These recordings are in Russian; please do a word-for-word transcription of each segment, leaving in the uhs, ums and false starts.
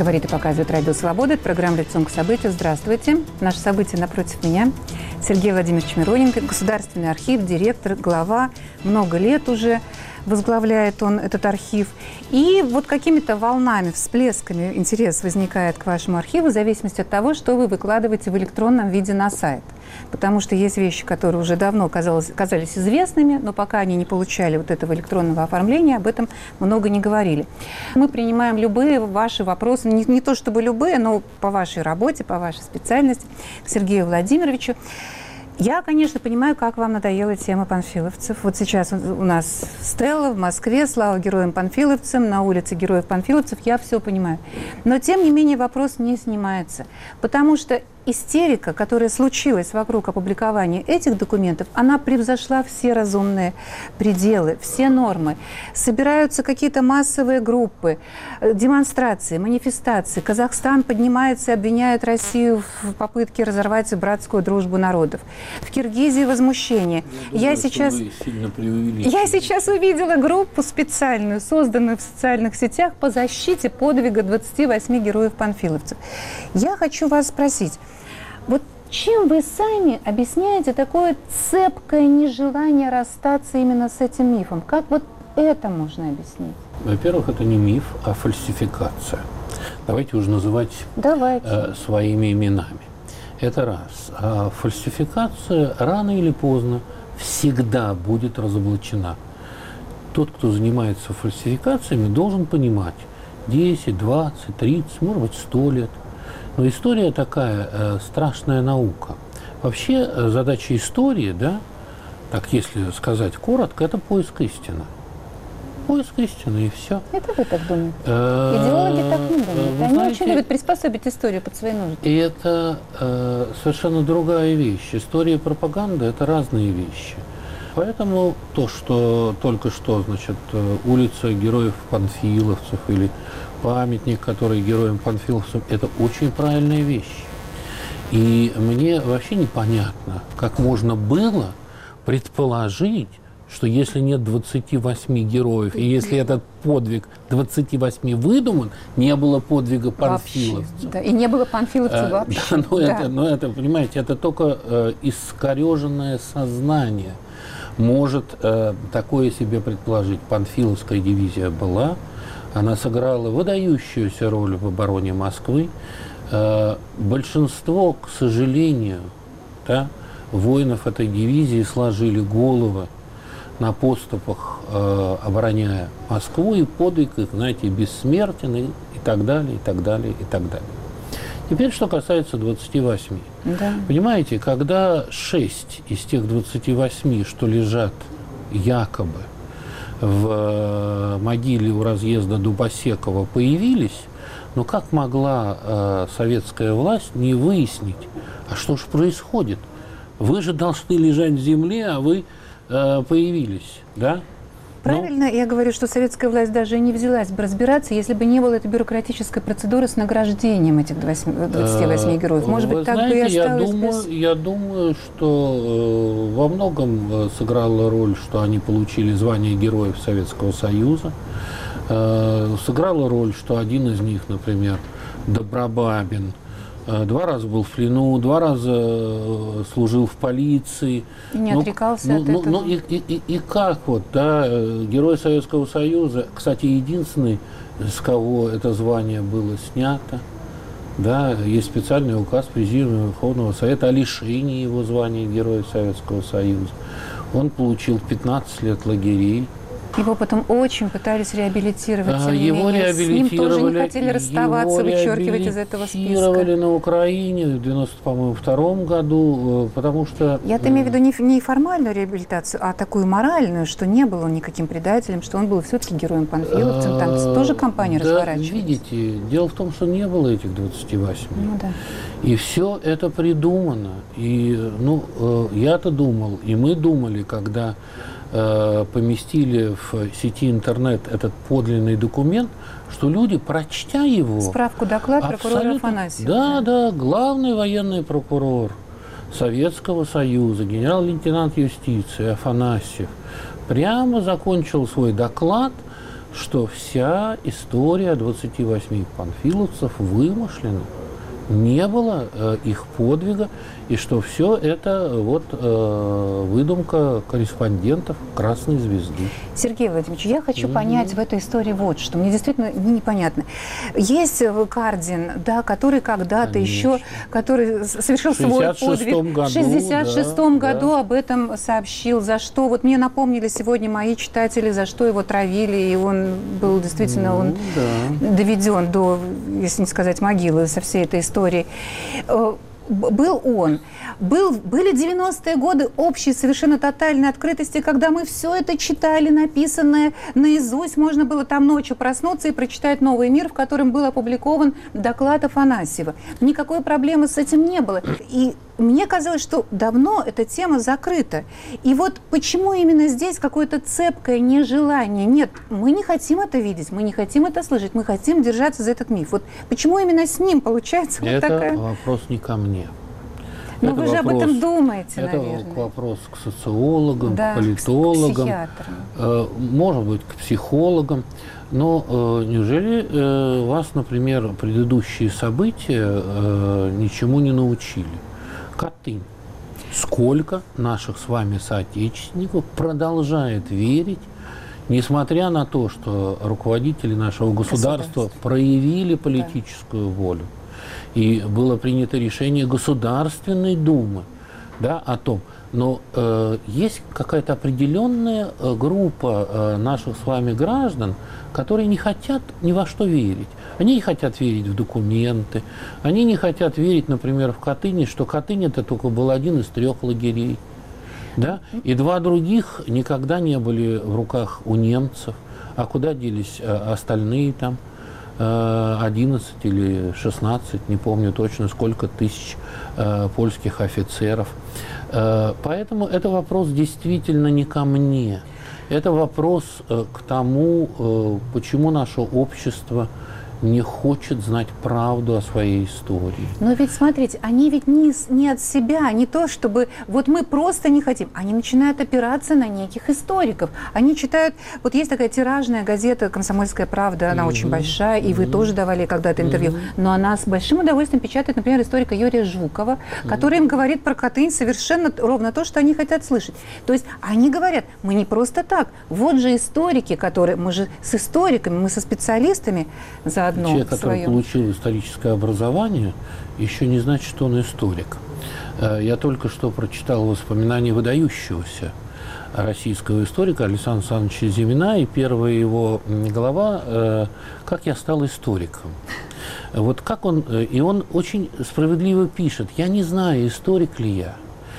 Говорит и показывает Радио Свобода. Это программа «Лицом к событию». Здравствуйте. Наше событие напротив меня. Сергей Владимирович Мироненко, Государственный архив, директор, глава. Много лет уже возглавляет он этот архив. И вот какими-то волнами, всплесками интерес возникает к вашему архиву в зависимости от того, что вы выкладываете в электронном виде на сайт. Потому что есть вещи, которые уже давно казалось, казались известными, но пока они не получали вот этого электронного оформления, об этом много не говорили. Мы принимаем любые ваши вопросы, не, не то чтобы любые, но по вашей работе, по вашей специальности, к Сергею Владимировичу. Я, конечно, понимаю, как вам надоела тема панфиловцев. Вот сейчас у нас стела в Москве, слава героям-панфиловцам, на улице героев-панфиловцев, я все понимаю. Но, тем не менее, вопрос не снимается, потому что истерика, которая случилась вокруг опубликования этих документов, она превзошла все разумные пределы, все нормы. Собираются какие-то массовые группы, демонстрации, манифестации. Казахстан поднимается и обвиняет Россию в попытке разорвать братскую дружбу народов. В Киргизии возмущение. Я, думаю, я, сейчас... я сейчас увидела группу специальную, созданную в социальных сетях по защите подвига двадцати восьми героев-панфиловцев. Я хочу вас спросить, вот чем вы сами объясняете такое цепкое нежелание расстаться именно с этим мифом? Как вот это можно объяснить? Во-первых, это не миф, а фальсификация. Давайте уже называть Давайте. Э, своими именами. Это раз. А фальсификация рано или поздно всегда будет разоблачена. Тот, кто занимается фальсификациями, должен понимать десять, двадцать, тридцать, может быть, сто лет. Но история такая э, страшная наука. Вообще э, задача истории, да, так если сказать коротко, это поиск истины. Поиск истины и все. Это вы так думаете? Идеологи так не думают. Они знаете, очень любят приспособить историю под свои нужды. И это э, совершенно другая вещь. История и пропаганда – это разные вещи. Поэтому то, что только что, значит, улица героев-панфиловцев или памятник, который героям-панфиловцам, это очень правильная вещь. И мне вообще непонятно, как можно было предположить, что если нет двадцати восьми героев, и если этот подвиг двадцати восьми выдуман, не было подвига панфиловцев. Вообще, да, и не было панфиловцев а, вообще. Да, но, да. Это, но это, понимаете, это только э, искореженное сознание может э, такое себе предположить. Панфиловская дивизия была, она сыграла выдающуюся роль в обороне Москвы. Э, большинство, к сожалению, да, воинов этой дивизии сложили головы на поступах, э, обороняя Москву, и подвиг их, знаете, бессмертен, и, и так далее, и так далее, и так далее. Теперь, что касается двадцати восьми. Да. Понимаете, когда шесть из тех двадцати восьми, что лежат якобы в э, могиле у разъезда Дубосекова, появились, но как могла э, советская власть не выяснить, а что же происходит? Вы же должны лежать в земле, а вы появились, да? Правильно, ну, я говорю, что советская власть даже не взялась бы разбираться, если бы не было этой бюрократической процедуры с награждением этих двадцати восьми героев. Может быть, так бы и осталось. Я думаю, без... я думаю, что э, во многом сыграла роль, что они получили звание Героев Советского Союза. Э, сыграла роль, что один из них, например, Добробабин, два раза был в плену, два раза служил в полиции. И не отрекался ну, от ну, этого. Ну, и, и, и как вот, да, Герой Советского Союза, кстати, единственный, с кого это звание было снято, да, есть специальный указ Президиума Верховного Совета о лишении его звания Героя Советского Союза. Он получил пятнадцать лет лагерей. Его потом очень пытались реабилитировать, тем не его менее. Реабилитировали, с ним тоже не хотели расставаться, вычеркивать из этого списка. Реабилитировали на Украине в девяносто втором году, потому что... Я-то имею в виду не, не формальную реабилитацию, а такую моральную, что не был он никаким предателем, что он был все-таки героем-панфиловцем, там тоже кампания да, разворачивалась. Видите, дело в том, что не было этих двадцати восьми. Ну, да. И все это придумано. И, ну, я-то думал, и мы думали, когда поместили в сети интернет этот подлинный документ, что люди, прочтя его... Справку, доклад прокурора Афанасьева. Да, да, главный военный прокурор Советского Союза, генерал-лейтенант юстиции Афанасьев, прямо закончил свой доклад что вся история двадцати восьми панфиловцев вымышлена. Не было э, их подвига, и что все это вот э, выдумка корреспондентов Красной Звезды. Сергей Владимирович, я хочу mm-hmm. понять в этой истории вот что. Мне действительно непонятно. Есть Кардин, да, который когда-то еще, который совершил свой подвиг. Году, в шестьдесят шестом да, году да. об этом сообщил. За что? Вот мне напомнили сегодня мои читатели, за что его травили, и он был действительно mm-hmm, он да. доведен до, если не сказать, могилы со всей этой истории. истории. Был он. Был, были девяностые годы общей совершенно тотальной открытости, когда мы все это читали, написанное наизусть. Можно было там ночью проснуться и прочитать «Новый мир», в котором был опубликован доклад Афанасьева. Никакой проблемы с этим не было. И мне казалось, что давно эта тема закрыта. И вот почему именно здесь какое-то цепкое нежелание? Нет, мы не хотим это видеть, мы не хотим это слышать, мы хотим держаться за этот миф. Вот почему именно с ним получается это вот такая... Это вопрос не ко мне. Но это вы же вопрос, об этом думаете, это наверное. Это вопрос к социологам, да, к политологам, к психиатрам. Э, может быть, к психологам. Но э, неужели э, вас, например, предыдущие события э, ничему не научили? Катынь. Сколько наших с вами соотечественников продолжает верить, несмотря на то, что руководители нашего государства проявили политическую да. волю, и было принято решение Государственной Думы, да, о том, но э, есть какая-то определенная э, группа э, наших с вами граждан, которые не хотят ни во что верить. Они не хотят верить в документы, они не хотят верить, например, в Катынь, что Катынь это только был один из трех лагерей, да, и два других никогда не были в руках у немцев, а куда делись э, остальные там? одиннадцать или шестнадцать, не помню точно, сколько тысяч э, польских офицеров. Э, поэтому это вопрос действительно не ко мне. Это вопрос э, к тому, э, почему наше общество не хочет знать правду о своей истории. Но ведь, смотрите, они ведь не, не от себя, не то, чтобы... Вот мы просто не хотим. Они начинают опираться на неких историков. Они читают... Вот есть такая тиражная газета «Комсомольская правда», она mm-hmm. очень большая, и mm-hmm. вы тоже давали когда-то интервью. Mm-hmm. Но она с большим удовольствием печатает, например, историка Юрия Жукова, mm-hmm. который им говорит про Катынь совершенно ровно то, что они хотят слышать. То есть они говорят, мы не просто так. Вот же историки, которые... Мы же с историками, мы со специалистами заодно. Человек, который своем. получил историческое образование, еще не значит, что он историк. Я только что прочитал воспоминания выдающегося российского историка Александра Александровича Зимина, и первая его глава «Как я стал историком». Вот как он, и он очень справедливо пишет: «Я не знаю, историк ли я.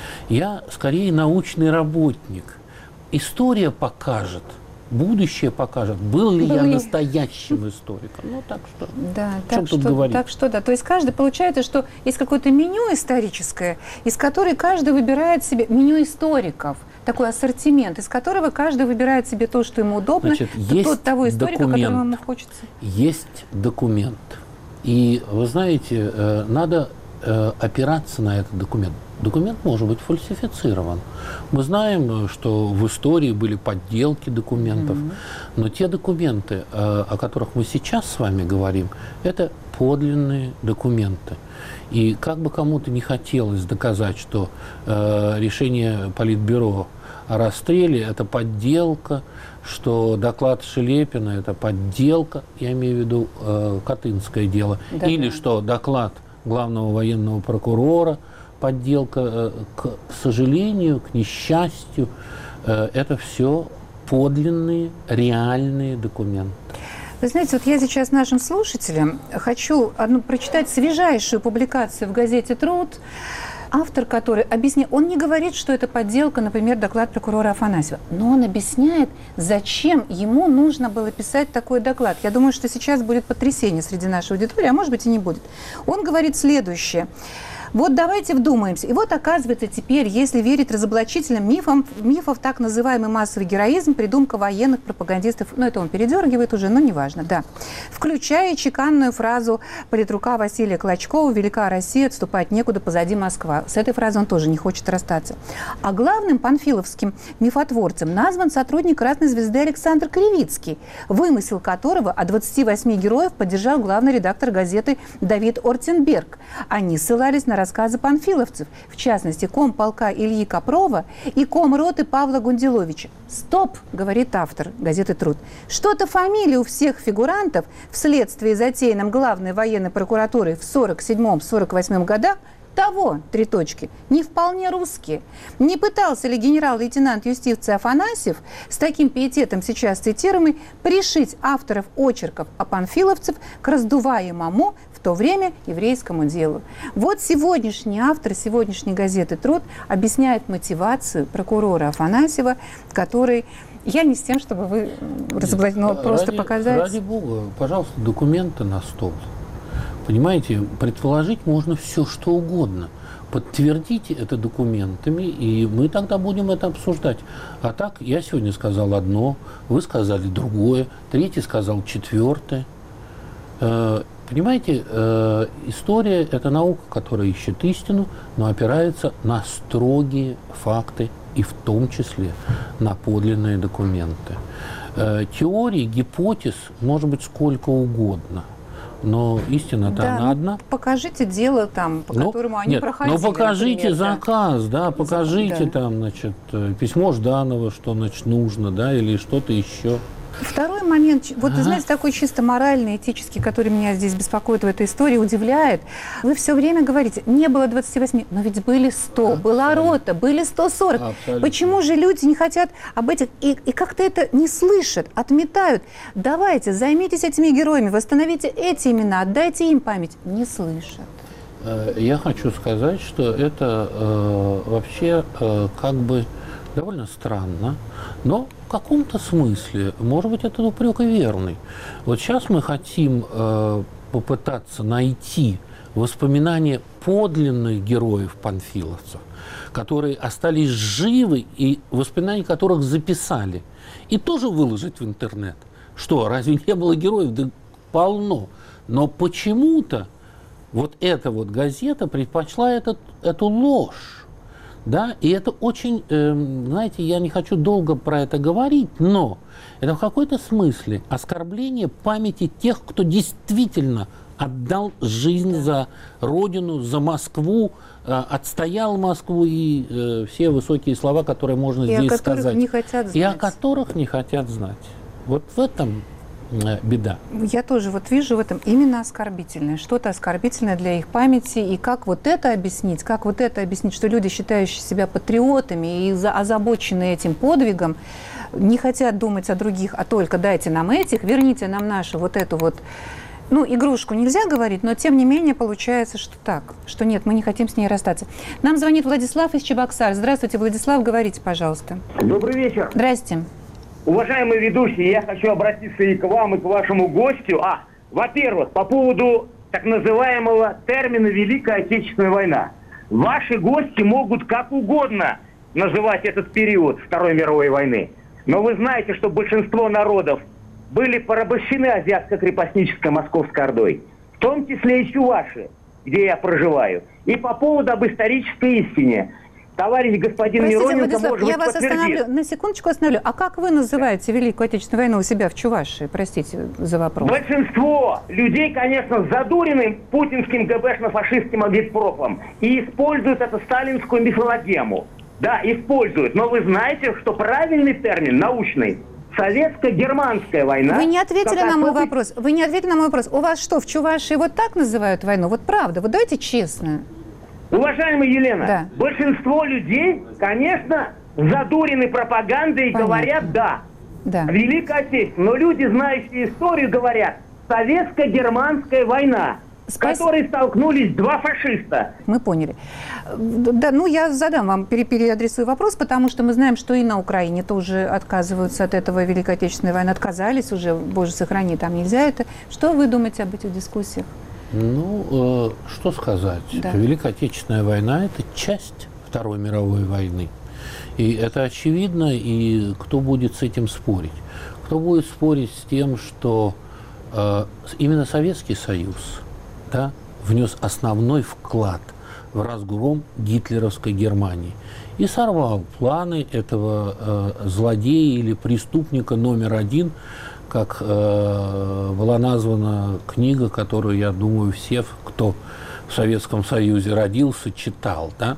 Я скорее научный работник. История покажет». Будущее покажет, был ли был я ли... настоящим историком. Ну, так что, да, так тут что, говорить? Так что, да. То есть каждый, получается, что есть какое-то меню историческое, из которого каждый выбирает себе, меню историков, такой ассортимент, из которого каждый выбирает себе то, что ему удобно, Значит, то, есть того историка, документ, которому ему хочется. Есть документ. И, вы знаете, надо опираться на этот документ. Документ может быть фальсифицирован. Мы знаем, что в истории были подделки документов, mm-hmm. но те документы, о которых мы сейчас с вами говорим, это подлинные документы. И как бы кому-то не хотелось доказать, что э, решение Политбюро о расстреле – это подделка, что доклад Шелепина – это подделка, я имею в виду э, Катынское дело, да, или да. что доклад главного военного прокурора – подделка, к сожалению, к несчастью, это все подлинные, реальные документы. Вы знаете, вот я сейчас нашим слушателям хочу одну прочитать свежайшую публикацию в газете «Труд», автор который объясняет, он не говорит, что это подделка, например, доклад прокурора Афанасьева, но он объясняет, зачем ему нужно было писать такой доклад. Я думаю, что сейчас будет потрясение среди нашей аудитории, а может быть и не будет. Он говорит следующее. Вот давайте вдумаемся. И вот оказывается теперь, если верить разоблачительным мифам, мифов, так называемый массовый героизм, придумка военных пропагандистов, ну это он передергивает уже, но неважно, да. Включая чеканную фразу политрука Василия Клочкова «Велика Россия, отступать некуда, позади Москва». С этой фразой он тоже не хочет расстаться. А главным панфиловским мифотворцем назван сотрудник «Красной звезды» Александр Кривицкий, вымысел которого о двадцати восьми героев поддержал главный редактор газеты Давид Ортенберг. Они ссылались на рассказы панфиловцев, в частности, комполка Ильи Копрова и комроты Павла Гунделовича. «Стоп!» – говорит автор газеты «Труд». Что-то фамилии у всех фигурантов вследствие затеянном главной военной прокуратурой в сорок седьмом — сорок восьмом годах того, три точки, не вполне русские. Не пытался ли генерал-лейтенант юстиции Афанасьев с таким пиететом, сейчас цитируемый, пришить авторов очерков о панфиловцев к раздуваемому в то время еврейскому делу? Вот сегодняшний автор сегодняшней газеты «Труд» объясняет мотивацию прокурора Афанасьева, который... Я не с тем, чтобы вы разоблачили, но просто ради, показать... Ради бога, пожалуйста, документы на стол. Понимаете, предположить можно все, что угодно. Подтвердите это документами, и мы тогда будем это обсуждать. А так, я сегодня сказал одно, вы сказали другое, третий сказал четвертое. Э, понимаете, э, история – это наука, которая ищет истину, но опирается на строгие факты, и в том числе на подлинные документы. Э, теорий, гипотез может быть сколько угодно. Но истина-то да, она одна. Покажите дело там, по ну, которому они нет, проходили. Ну, покажите например, заказ, да, покажите да. там, значит, письмо Жданова, что, значит, нужно, да, или что-то еще. Второй момент, вот, ага. знаете, такой чисто моральный, этический, который меня здесь беспокоит в этой истории, удивляет. Вы все время говорите, не было двадцати восьми, но ведь были сто, абсолютно. Была рота, были сто сорок. Абсолютно. Почему же люди не хотят об этих, и, и как-то это не слышат, отметают? Давайте, займитесь этими героями, восстановите эти имена, отдайте им память. Не слышат. Я хочу сказать, что это э, вообще э, как бы довольно странно, но в каком-то смысле, может быть, это упрек и верный. Вот сейчас мы хотим э, попытаться найти воспоминания подлинных героев-панфиловцев, которые остались живы и воспоминания которых записали, и тоже выложить в интернет. Что, разве не было героев? Да полно. Но почему-то вот эта вот газета предпочла этот, эту ложь. Да, и это очень, э, знаете, я не хочу долго про это говорить, но это в какой-то смысле оскорбление памяти тех, кто действительно отдал жизнь за Родину, за Москву, э, отстоял Москву и э, все высокие слова, которые можно и здесь о которых сказать. Не хотят знать. И о которых не хотят знать. Вот в этом беда. Я тоже вот вижу в этом именно оскорбительное, что-то оскорбительное для их памяти, и как вот это объяснить, как вот это объяснить, что люди, считающие себя патриотами и озабоченные этим подвигом, не хотят думать о других, а только дайте нам этих, верните нам нашу вот эту вот, ну, игрушку нельзя говорить, но тем не менее получается, что так, что нет, мы не хотим с ней расстаться. Нам звонит Владислав из Чебоксар. Здравствуйте, Владислав, говорите, пожалуйста. Добрый вечер. Здрасте. Уважаемые ведущие, я хочу обратиться и к вам, и к вашему гостю. А, во-первых, по поводу так называемого термина «Великая Отечественная война». Ваши гости могут как угодно называть этот период Второй мировой войны. Но вы знаете, что большинство народов были порабощены азиатско-крепостнической Московской Ордой. В том числе и чуваши, где я проживаю. И по поводу об исторической истине. Товарищ господин Простите, Мироненко, Владислав, может я быть, вас подтвердит. остановлю, на секундочку остановлю. А как вы называете Великую Отечественную войну у себя в Чувашии? Простите за вопрос. Большинство людей, конечно, задурены путинским ГБшно-фашистским агитпропом и используют эту сталинскую мифологему. Да, используют. Но вы знаете, что правильный термин, научный, советско-германская война. Вы не ответили на мой особый... вопрос. Вы не ответили на мой вопрос. У вас что, в Чувашии вот так называют войну? Вот правда, вот давайте честно. Уважаемая Елена, да. большинство людей, конечно, задурены пропагандой и Понятно. говорят «да». Да. Великая Отечественная. Но люди, знающие историю, говорят «советско-германская война», Спас... в которой столкнулись два фашиста. Мы поняли. Да, ну, я задам вам, пере переадресую вопрос, потому что мы знаем, что и на Украине тоже отказываются от этого Великой Отечественной войны. Отказались уже, боже, сохрани, там нельзя это. Что вы думаете об этих дискуссиях? Ну, э, что сказать? Да. Великая Отечественная война – это часть Второй мировой войны. И это очевидно, и кто будет с этим спорить? Кто будет спорить с тем, что э, именно Советский Союз, да, внес основной вклад в разгром гитлеровской Германии и сорвал планы этого э, злодея или преступника номер один, как э, была названа книга, которую, я думаю, все, кто в Советском Союзе родился, читал. Да?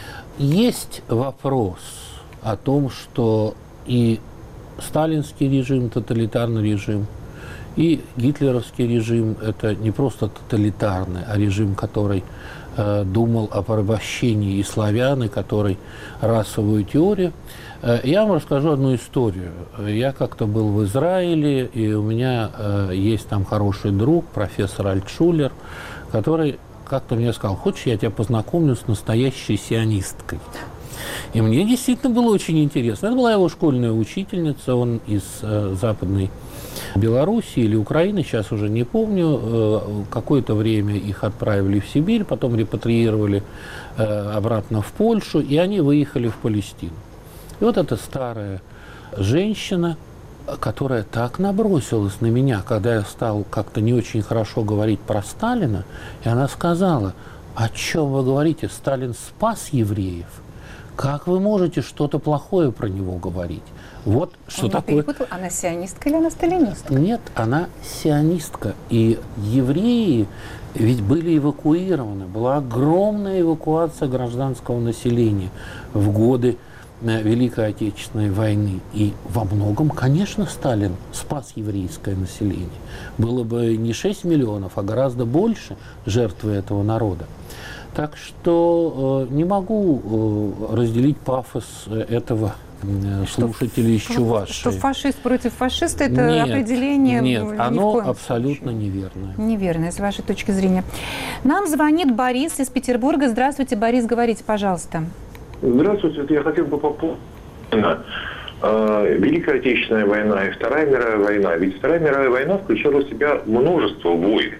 Есть вопрос о том, что и сталинский режим, тоталитарный режим, и гитлеровский режим – это не просто тоталитарный, а режим, который э, думал о порабощении и славян, и который расовую теорию. Э, я вам расскажу одну историю. Я как-то был в Израиле, и у меня э, есть там хороший друг, профессор Альтшулер, который как-то мне сказал: хочешь, я тебя познакомлю с настоящей сионисткой? И мне действительно было очень интересно. Это была его школьная учительница, он из э, Западной Белоруссии или Украины, сейчас уже не помню. Э, какое-то время их отправили в Сибирь, потом репатриировали э, обратно в Польшу, и они выехали в Палестину. И вот эта старая женщина, которая так набросилась на меня, когда я стал как-то не очень хорошо говорить про Сталина, и она сказала: о чем вы говорите? Сталин спас евреев. Как вы можете что-то плохое про него говорить? Вот что Он такое. Перепутал. Она сионистка или она сталинистка? Нет, она сионистка. И евреи ведь были эвакуированы. Была огромная эвакуация гражданского населения в годы Великой Отечественной войны. И во многом, конечно, Сталин спас еврейское население. Было бы не шесть миллионов, а гораздо больше жертвы этого народа. Так что э, не могу э, разделить пафос этого э, слушателя из Чувашии. Что фашист против фашиста – это нет, определение Нет, ни оно в коем абсолютно случае неверное. Неверное, с вашей точки зрения. Нам звонит Борис из Петербурга. Здравствуйте, Борис, говорите, пожалуйста. Здравствуйте, я хотел бы по поводу Великая Отечественная война и Вторая мировая война. Ведь Вторая мировая война включала в себя множество войн.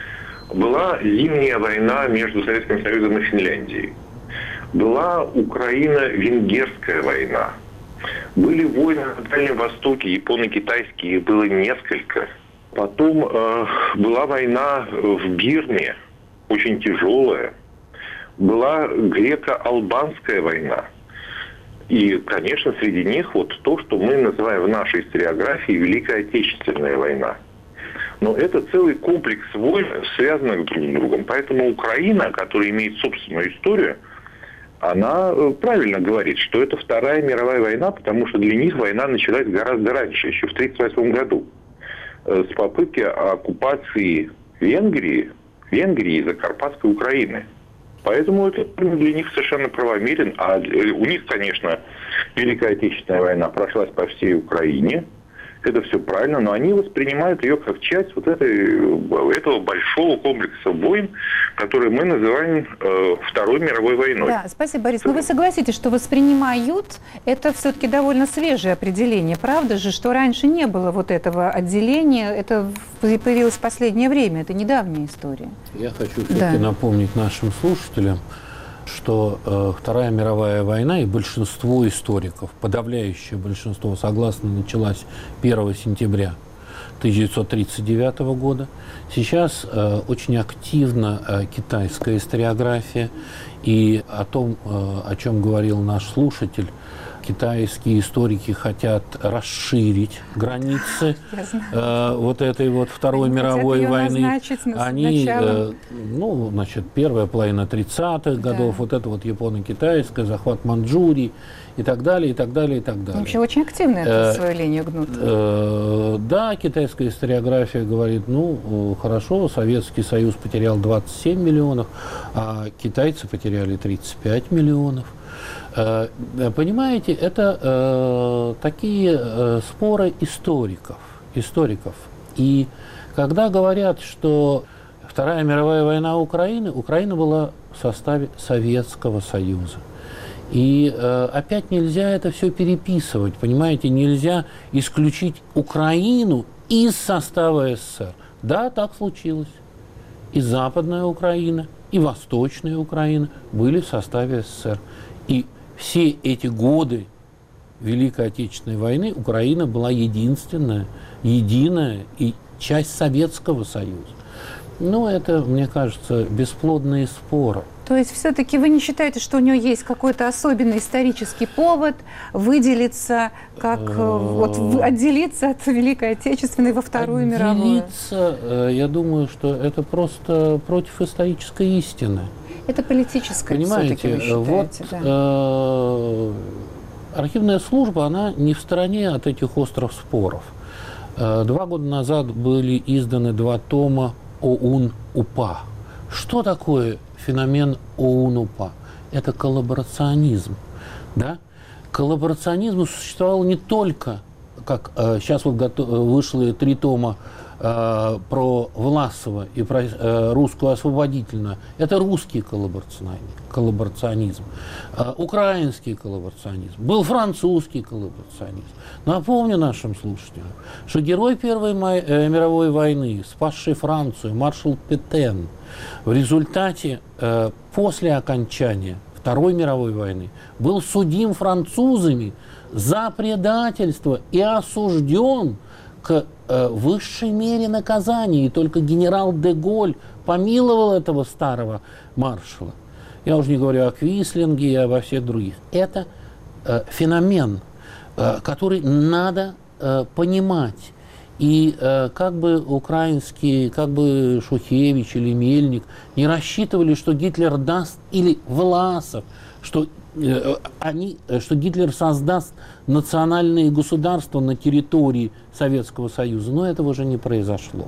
Была зимняя война между Советским Союзом и Финляндией. Была Украино-Венгерская война. Были войны на Дальнем Востоке, японо-китайские, их было несколько. Потом э, была война в Бирме, очень тяжелая. Была греко-албанская война. И, конечно, среди них вот то, что мы называем в нашей историографии Великая Отечественная война. Но это целый комплекс войн, связанных друг с другом. Поэтому Украина, которая имеет собственную историю, она правильно говорит, что это Вторая мировая война, потому что для них война началась гораздо раньше, еще в тысяча девятьсот тридцать восьмом году, с попытки оккупации Венгрии, Венгрии и Закарпатской Украины. Поэтому это для них совершенно правомерен. А у них, конечно, Великая Отечественная война прошлась по всей Украине. Это все правильно, но они воспринимают ее как часть вот этой, этого большого комплекса войн, который мы называем э, Второй мировой войной. Да, спасибо, Борис. Но вы согласитесь, что воспринимают – это все-таки довольно свежее определение. Правда же, что раньше не было вот этого отделения, это появилось в последнее время, это недавняя история. Я хочу все-таки Да. напомнить нашим слушателям, что э, Вторая мировая война, и большинство историков, подавляющее большинство, согласно, началась первого сентября тысяча девятьсот тридцать девятого года. Сейчас э, очень активна э, китайская историография, и о том, э, о чем говорил наш слушатель, китайские историки хотят расширить границы э, вот этой вот Второй Они мировой хотят ее войны. назначить с Они, э, началом. ну, значит, первая половина тридцатых Да. годов, вот это вот японо-китайская, захват Манчжурии и так далее, и так далее, и так далее. Вообще очень активно эту Э, свою линию гнут. Э, Да, китайская историография говорит, ну, э, хорошо, Советский Союз потерял двадцать семь миллионов, а китайцы потеряли тридцать пять миллионов. Э, Понимаете, это э, такие э, споры историков, историков. И когда говорят, что Вторая мировая война Украины, Украина была в составе Советского Союза. И э, опять нельзя это все переписывать, понимаете, нельзя исключить Украину из состава СССР. Да, так случилось. и Западная Украина, и Восточная Украина были в составе СССР. И все эти годы Великой Отечественной войны Украина была единственная, единая и часть Советского Союза. Ну, это, мне кажется, бесплодные споры. То есть все-таки вы не считаете, что у нее есть какой-то особенный исторический повод выделиться, как вот, отделиться от Великой Отечественной во Вторую мировую? Отделиться, я думаю, что это просто против исторической истины. Это политическое, понимаете, вы считаете, вот да. э, архивная служба, она не в стороне от этих острых споров. Э, два года назад были изданы два тома ОУН-УПА. Что такое феномен ОУН-УПА? Это коллаборационизм. Да? Коллаборационизм существовал не только, как э, сейчас вот готов, вышло три тома э, про Власова и про э, русскую освободительную. Это русский коллаборационизм, коллаборационизм э, украинский коллаборационизм, был французский коллаборационизм. Напомню нашим слушателям, что герой Первой май, э, мировой войны, спасший Францию, маршал Петен, в результате, э, после окончания Второй мировой войны, был судим французами за предательство и осужден к э, высшей мере наказания. И только генерал де Голь помиловал этого старого маршала. Я уже не говорю о Квислинге и обо всех других. Это э, феномен, э, который надо э, понимать. И э, как бы украинские, как бы Шухевич или Мельник не рассчитывали, что Гитлер даст, или Власов, что, э, они, что Гитлер создаст национальные государства на территории Советского Союза, но этого уже не произошло.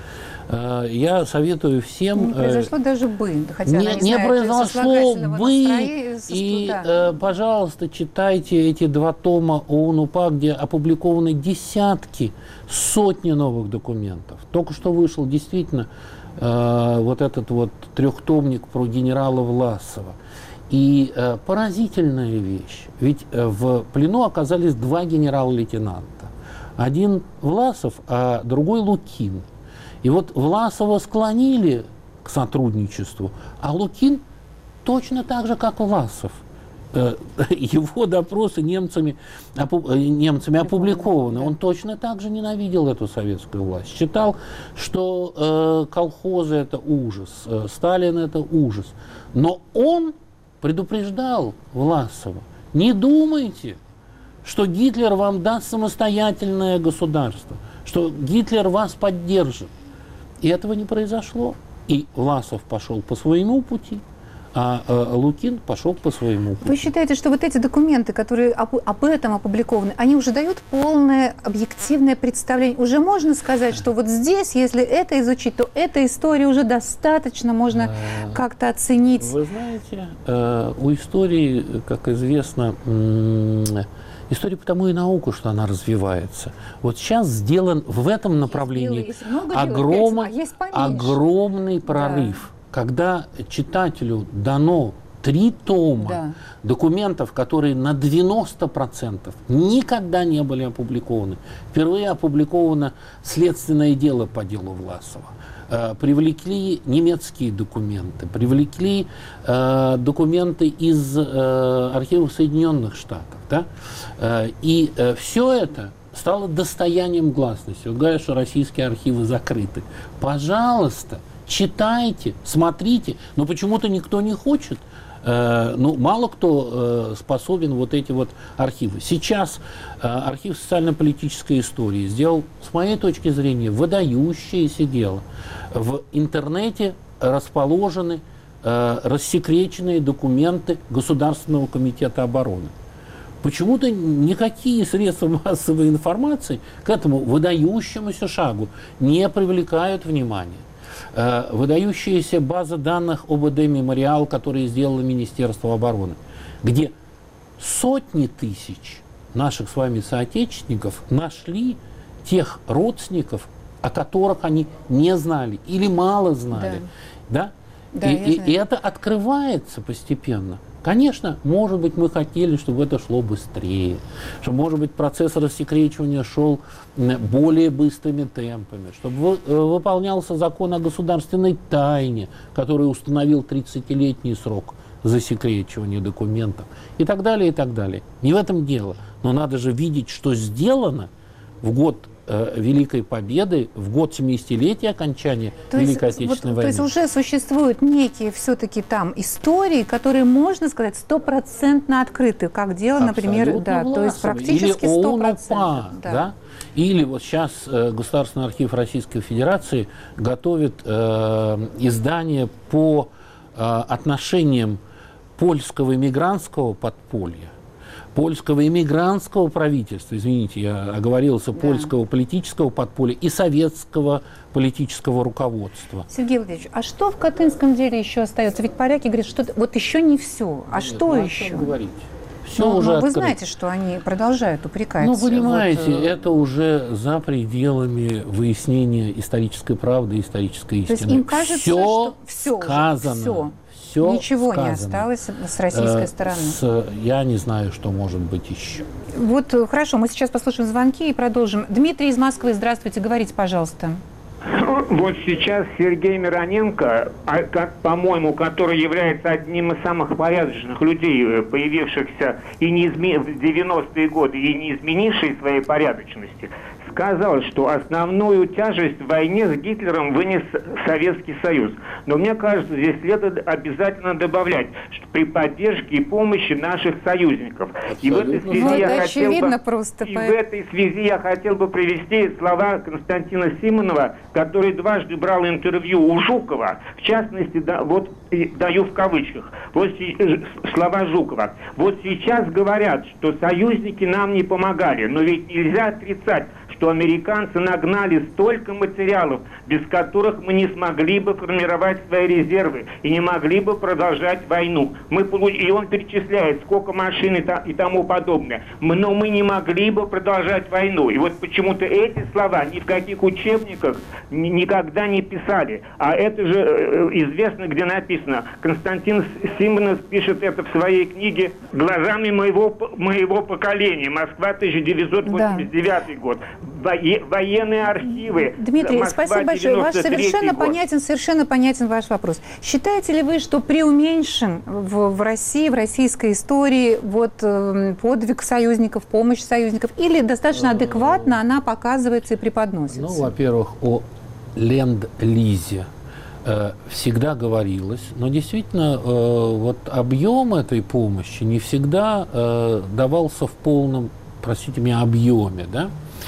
Э, я советую всем... Не произошло э, даже бы, хотя не, не, не знает, произошло бы, настроения, и, да. э, пожалуйста, читайте эти два тома ОУН-УПА, где опубликованы десятки, сотни новых документов. Только что вышел действительно э, вот этот вот трехтомник про генерала Власова. И э, поразительная вещь, ведь э, в плену оказались два генерал-лейтенанта. Один Власов, а другой Лукин. И вот Власова склонили к сотрудничеству, а Лукин точно так же, как Власов. Его допросы немцами, немцами опубликованы. Он точно так же ненавидел эту советскую власть. Считал, что э, колхозы – это ужас, э, Сталин – это ужас. Но он предупреждал Власова: не думайте, что Гитлер вам даст самостоятельное государство, что Гитлер вас поддержит. И этого не произошло. И Власов пошел по своему пути, а э, Лукин пошел по своему пути. Вы считаете, что вот эти документы, которые об, об этом опубликованы, они уже дают полное объективное представление? Уже можно сказать, что вот здесь, если это изучить, то эта история уже достаточно можно как-то оценить? Вы знаете, э, у истории, как известно, э, история потому и наука, что она развивается. Вот сейчас сделан в этом направлении огромный, огромный прорыв. Да. Когда читателю дано три тома да. документов, которые на девяносто процентов никогда не были опубликованы. Впервые опубликовано следственное дело по делу Власова. Э, привлекли немецкие документы, привлекли э, документы из э, архивов Соединенных Штатов. Да? Э, и э, все это стало достоянием гласности. Вот говорят, что российские архивы закрыты. Пожалуйста, читайте, смотрите, но почему-то никто не хочет. Э, ну, мало кто э, способен вот эти вот архивы. Сейчас э, архив социально-политической истории сделал, с моей точки зрения, выдающееся дело. В интернете расположены э, рассекреченные документы Государственного комитета обороны. Почему-то никакие средства массовой информации к этому выдающемуся шагу не привлекают внимания. Выдающаяся база данных ОБД «Мемориал», которую сделало Министерство обороны, где сотни тысяч наших с вами соотечественников нашли тех родственников, о которых они не знали или мало знали. Да. Да? Да, и, и, и это открывается постепенно. Конечно, может быть, мы хотели, чтобы это шло быстрее, чтобы, может быть, процесс рассекречивания шел более быстрыми темпами, чтобы выполнялся закон о государственной тайне, который установил тридцатилетний срок засекречивания документов и так далее, и так далее. Не в этом дело. Но надо же видеть, что сделано в год э, Великой Победы, в год семидесятилетия окончания то Великой есть, Отечественной вот, войны. То есть уже существуют некие все-таки там истории, которые, можно сказать, стопроцентно открыты, как дело, например, Абсолютно да, то есть властовы. практически Или сто ОУН-УПА, процентов. Да. да? Или вот сейчас э, Государственный архив Российской Федерации готовит э, издание по э, отношениям польского иммигрантского подполья, польского иммигрантского правительства, извините, я оговорился, да. польского политического подполья и советского политического руководства. Сергей Владимирович, а что в Катынском деле еще остается? Ведь поляки говорят, что вот еще не все. А Нет, что ну, еще? О чем говорить? Все но, уже но вы открыто. Знаете, что они продолжают упрекать. Ну, понимаете, вот, это уже за пределами выяснения исторической правды и исторической истины. То есть им кажется, все что все сказано. Все. Все Ничего сказано. не осталось с российской э, стороны. С, я не знаю, что может быть еще. Вот, хорошо, мы сейчас послушаем звонки и продолжим. Дмитрий из Москвы, здравствуйте, говорите, пожалуйста. Вот сейчас Сергей Мироненко, как, по-моему, который является одним из самых порядочных людей, появившихся и не изме... в девяностые годы и не изменивший своей порядочности, сказал, что основную тяжесть в войне с Гитлером вынес Советский Союз. Но мне кажется, здесь следует обязательно добавлять, что при поддержке и помощи наших союзников. И в этой связи ну, я хотел бы, просто, и по... в этой связи я хотел бы привести слова Константина Симонова, который дважды брал интервью у Жукова. В частности, да, вот даю в кавычках, вот слова Жукова. Вот сейчас говорят, что союзники нам не помогали, но ведь нельзя отрицать, что американцы нагнали столько материалов, без которых мы не смогли бы формировать свои резервы и не могли бы продолжать войну. Мы получ... И он перечисляет, сколько машин и тому подобное. Но мы не могли бы продолжать войну. И вот почему-то эти слова ни в каких учебниках никогда не писали. А это же известно, где написано. Константин Симонов пишет это в своей книге «Глазами моего, моего поколения. Москва, тысяча девятьсот восемьдесят девятый да. год». Военные архивы. Дмитрий, Москва, спасибо большое. Ваш совершенно год. понятен, совершенно понятен ваш вопрос. Считаете ли вы, что преуменьшен в, в России, в российской истории вот э, подвиг союзников, помощь союзников, или достаточно адекватно она показывается и преподносится? Ну, во-первых, о ленд-лизе э, всегда говорилось, но действительно э, вот объем этой помощи не всегда э, давался в полном, простите меня, объеме, да?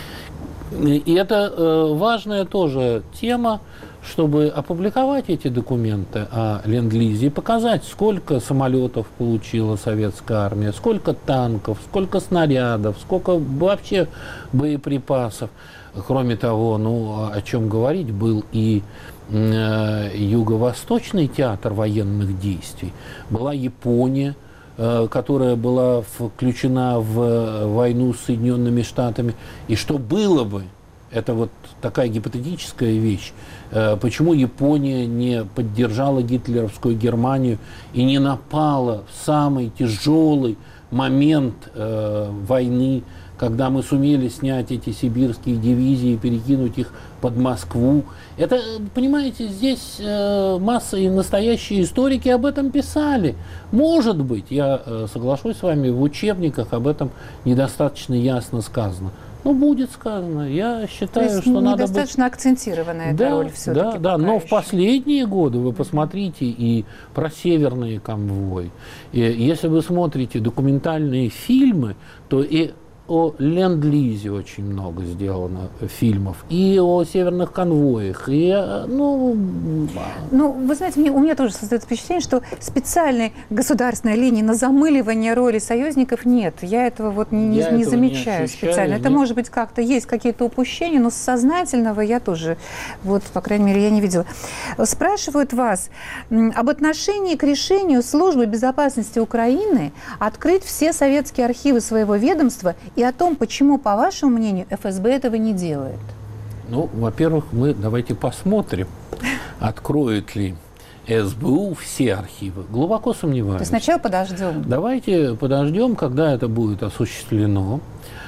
И это э, важная тоже тема, чтобы опубликовать эти документы о ленд-лизе и показать, сколько самолетов получила советская армия, сколько танков, сколько снарядов, сколько вообще боеприпасов. Кроме того, ну, о чем говорить, был и э, Юго-Восточный театр военных действий, была Япония, которая была включена в войну с Соединенными Штатами. И что было бы, это вот такая гипотетическая вещь, почему Япония не поддержала гитлеровскую Германию и не напала в самый тяжелый момент войны, когда мы сумели снять эти сибирские дивизии и перекинуть их под Москву. Это, понимаете, здесь э, масса и настоящие историки об этом писали. Может быть, я э, соглашусь с вами, в учебниках об этом недостаточно ясно сказано. Но будет сказано. Я считаю, То есть что надо быть... недостаточно акцентированная эта да, роль все-таки. Да, да, но еще. в последние годы вы посмотрите и про северные конвои. И если вы смотрите документальные фильмы, то и о ленд-лизе очень много сделано фильмов, и о северных конвоях, и, ну... Ну, вы знаете, мне, у меня тоже создается впечатление, что специальной государственной линии на замыливание роли союзников нет. Я этого вот не, не, не замечаю не специально. Это, нет. Может быть, как-то есть какие-то упущения, но сознательного я тоже, вот, по крайней мере, я не видела. Спрашивают вас об отношении к решению Службы безопасности Украины открыть все советские архивы своего ведомства и о том, почему, по вашему мнению, эф эс бэ этого не делает. Ну, во-первых, мы давайте посмотрим, откроют ли эс бэ у все архивы? Глубоко сомневаюсь. То есть сначала подождем. Давайте подождем, когда это будет осуществлено.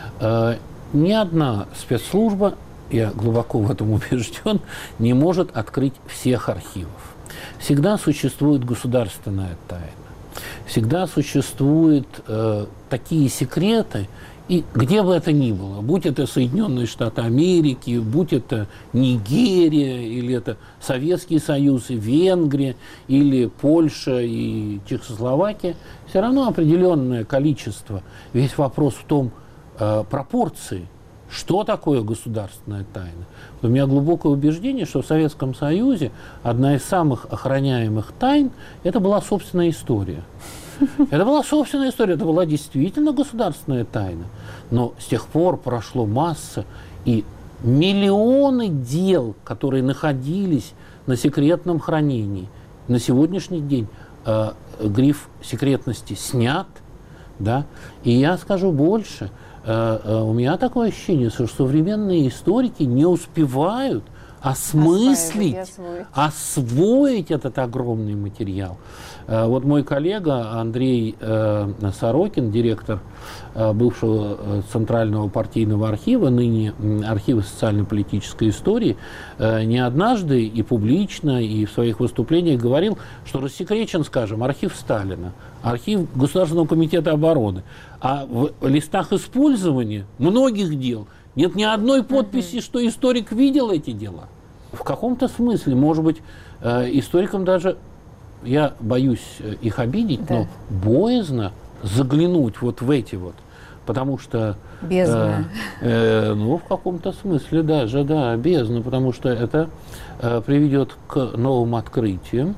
Ни одна спецслужба, я глубоко в этом убежден, не может открыть всех архивов. Всегда существует государственная тайна. Всегда существуют э, такие секреты, и где бы это ни было, будь это Соединенные Штаты Америки, будь это Нигерия, или это Советский Союз и Венгрия, или Польша и Чехословакия, все равно определенное количество. Весь вопрос в том, э, пропорции, что такое государственная тайна. У меня глубокое убеждение, что в Советском Союзе одна из самых охраняемых тайн – это была собственная история. Это была собственная история, это была действительно государственная тайна. Но с тех пор прошло масса и миллионы дел, которые находились на секретном хранении. На сегодняшний день э, гриф секретности снят, да, и я скажу больше. Uh, uh, у меня такое ощущение, что современные историки не успевают осмыслить, освоить, освоить этот огромный материал. Uh, вот мой коллега Андрей uh, Сорокин, директор uh, бывшего uh, Центрального партийного архива, ныне uh, архива социально-политической истории, uh, не однажды и публично, и в своих выступлениях говорил, что рассекречен, скажем, архив Сталина, архив Государственного комитета обороны, а в листах использования многих дел нет ни одной подписи, что историк видел эти дела. В каком-то смысле, может быть, э, историкам даже, я боюсь их обидеть, да. но боязно заглянуть вот в эти вот, потому что... Бездна. Э, э, ну, в каком-то смысле даже, да, бездна, потому что это э, приведет к новым открытиям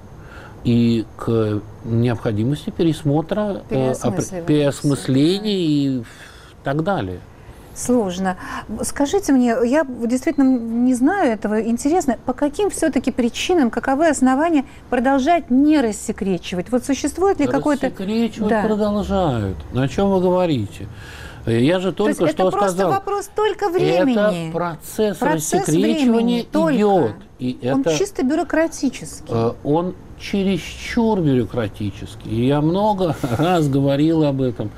и к необходимости пересмотра, э, переосмысления и так далее. Сложно. Скажите мне, я действительно не знаю этого, интересно, по каким все-таки причинам, каковы основания продолжать не рассекречивать? Вот существует ли какой-то... Рассекречивать да. продолжают. На чем вы говорите? Я же только То есть что это просто сказал, вопрос только времени. Это процесс, процесс времени, рассекречивания идет. И он это, чисто бюрократический. Он чересчур бюрократический. И я много раз говорил об этом.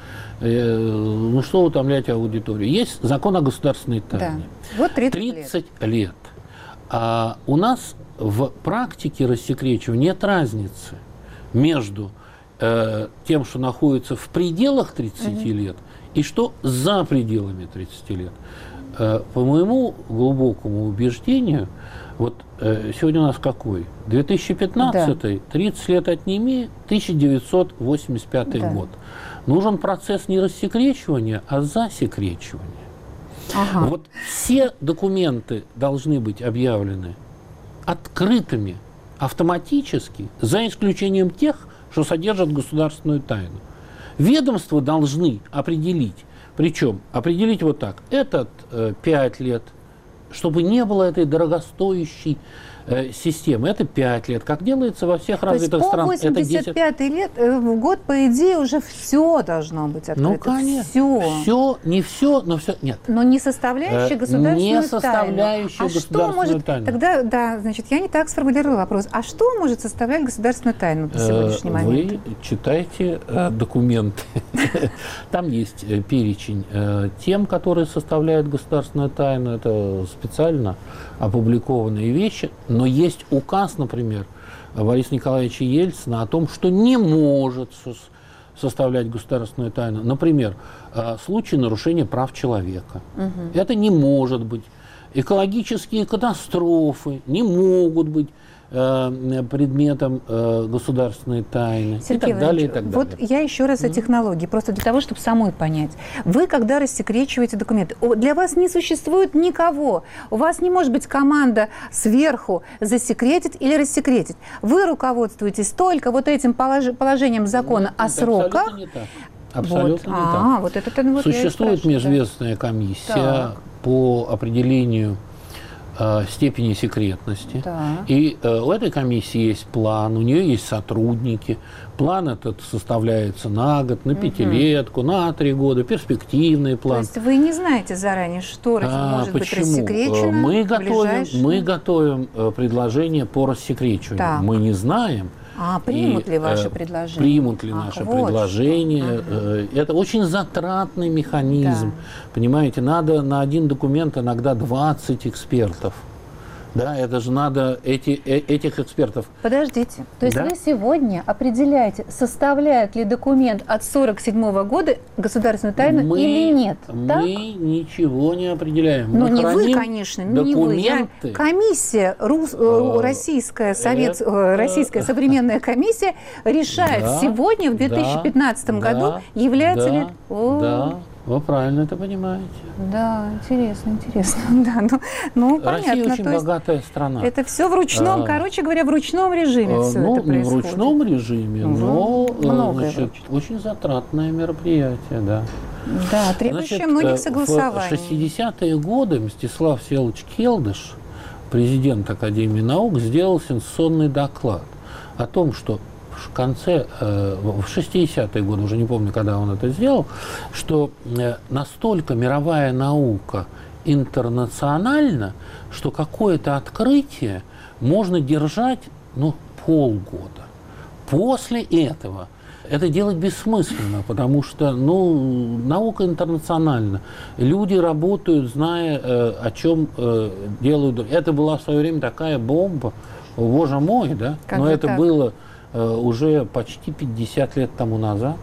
Ну что утомлять аудиторию? Есть закон о государственной тайне. Да. Вот тридцать, тридцать лет. А у нас в практике рассекречивания нет разницы между э, тем, что находится в пределах тридцати угу. лет, и что за пределами тридцати лет. Э, по моему глубокому убеждению, вот э, сегодня у нас какой? две тысячи пятнадцатый, да. тридцать лет отними, тысяча девятьсот восемьдесят пятый да. год. Нужен процесс не рассекречивания, а засекречивания. Ага. Вот все документы должны быть объявлены открытыми автоматически, за исключением тех, что содержат государственную тайну. Ведомства должны определить, причем определить вот так, этот э, пять лет, чтобы не было этой дорогостоящей э, системы. Это пять лет, как делается во всех развитых странах. То есть по восемьдесят пятый лет э, в год, по идее, уже все должно быть открыто. Ну, конечно. Все. Все, не все, но все. Нет. Но не составляющая государственную тайну. Не составляющая тайну. А государственную что может, тайну. Тогда, да, значит, я не так сформулировала вопрос. А что может составлять государственную тайну на сегодняшний момент? Вы читайте э, документы. Там есть э, перечень э, тем, которые составляют государственную тайну. Это специально опубликованные вещи. Но есть указ, например, Бориса Николаевича Ельцина о том, что не может составлять государственную тайну. Например, э, случай нарушения прав человека. Угу. Это не может быть. Экологические катастрофы не могут быть предметом э, государственной тайны. Сергей и так далее, и так далее. Вот я еще раз о технологии, просто для того, чтобы самой понять. Вы, когда рассекречиваете документы, для вас не существует никого. У вас не может быть команда сверху засекретить или рассекретить. Вы руководствуетесь только вот этим полож... положением закона Нет, о сроках. Абсолютно не так. Абсолютно вот. не а, так. Вот это, ну, вот Существует межведомственная комиссия так. по определению степени секретности. Да. И э, у этой комиссии есть план, у нее есть сотрудники. План этот составляется на год, на пятилетку, угу. на три года, перспективный план. То есть вы не знаете заранее, что а, может почему? быть рассекречено? Мы готовим, мы готовим предложение по рассекречиванию. Так. Мы не знаем, А примут И, ли ваши э, предложения? Примут ли Ах, наши вот предложения. что. Э, Это очень затратный механизм. Да. Понимаете, надо на один документ иногда двадцать экспертов. Да, это же надо эти, э, этих экспертов. Подождите, то есть Да? вы сегодня определяете, составляет ли документ от сорок седьмого года государственную тайну Мы, или нет? мы Так? ничего не определяем. Ну, Мы не вы, храним конечно, не вы. Я- документы. Комиссия, рус- э, российская, совет, э, российская современная комиссия решает Да, сегодня, в две тысячи пятнадцатом да, году, является да, ли... О, Да, вы правильно это понимаете. да, интересно, интересно. Да, ну, ну, Россия понятно. очень то есть богатая страна. это все в ручном, А, короче говоря, в ручном режиме Э, все ну, это не в происходит. ручном режиме, Ну, но э, многое значит, очень затратное мероприятие, да. Да, требующее Значит, многих э, согласований. В шестидесятые годы Мстислав Всеволодович Келдыш, президент Академии наук, сделал сенсационный доклад о том, что в конце, э, в шестидесятые годы, уже не помню, когда он это сделал, что э, настолько мировая наука интернациональна, что какое-то открытие можно держать, ну, полгода. После этого это делать бессмысленно, потому что, ну, наука интернациональна. Люди работают, зная, э, о чем э, делают. Это была в свое время такая бомба, боже мой, да? Как Но же это так? было э, уже почти пятьдесят лет тому назад.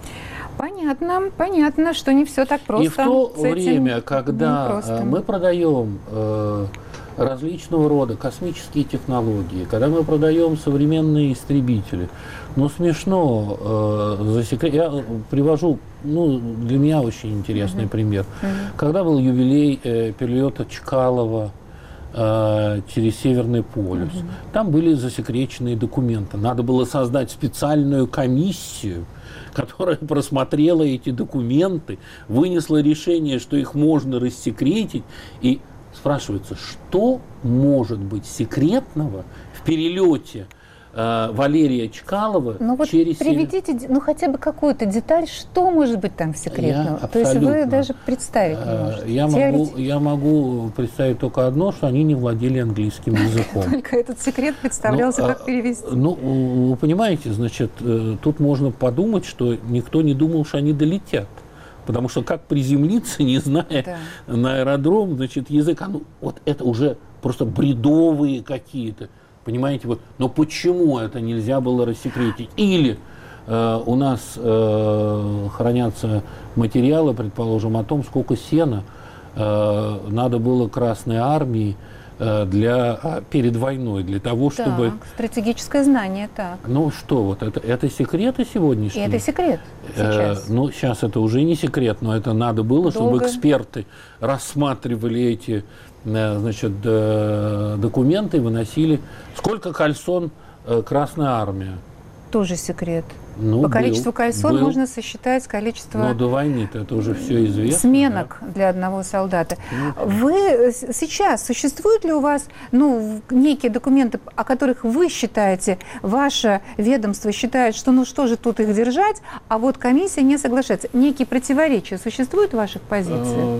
Понятно, понятно, что не все так просто. И в то с этим время, когда непросто. э, мы продаем э, различного рода космические технологии, когда мы продаем современные истребители, ну, смешно, э, засекрет... я привожу, ну, для меня очень интересный uh-huh. пример. Uh-huh. Когда был юбилей э, перелета Чкалова э, через Северный полюс, uh-huh. там были засекреченные документы. Надо было создать специальную комиссию, которая просмотрела эти документы, вынесла решение, что их можно рассекретить, и спрашивается, что может быть секретного в перелете э, Валерия Чкалова ну, вот через... приведите, ну, хотя бы какую-то деталь, что может быть там секретного. Я То есть вы абсолютно, даже представить не э, можете. я, могу, Теоретически. я могу представить только одно, что они не владели английским языком. Только этот секрет представлялся, Ну, как а, перевести. Ну, вы понимаете, значит, э, тут можно подумать, что никто не думал, что они долетят. Потому что как приземлиться, не зная Да. на аэродром, значит, языка, ну, вот это уже просто бредовые какие-то, понимаете, вот, но почему это нельзя было рассекретить? Или э, у нас э, хранятся материалы, предположим, о том, сколько сена э, надо было Красной Армии для, перед войной, для того, чтобы... Так, стратегическое знание, так. Ну что, вот это, это секреты сегодняшние? И это секрет сейчас. Э, ну, сейчас это уже не секрет, но это надо было, Долго. чтобы эксперты рассматривали эти, э, значит, э, документы и выносили. Сколько кальсон э, Красная Армия? Тоже секрет. Ну, По был, количеству кальсон был. можно сосчитать количество... Но до войны-то это уже все известно. Сменок да? для одного солдата. Ну, Вы с- сейчас, существуют ли у вас ну, некие документы, о которых вы считаете, ваше ведомство считает, что ну что же тут их держать, а вот комиссия не соглашается? Некие противоречия существуют в ваших позициях? Э,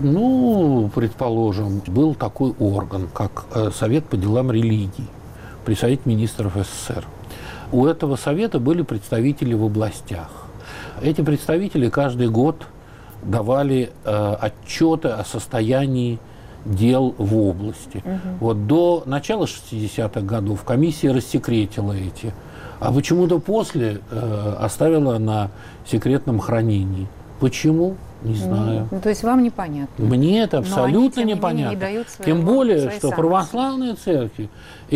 ну, предположим, был такой орган, как э, Совет по делам религий при Совете министров СССР. У этого совета были представители в областях. Эти представители каждый год давали э, отчеты о состоянии дел в области. Угу. Вот до начала шестидесятых годов комиссия рассекретила эти, а почему-то после э, оставила на секретном хранении. Почему? Не знаю. Ну, то есть вам непонятно? Мне это абсолютно они, тем не непонятно. менее, не дают своего, Тем более, своей что санкции. православной церкви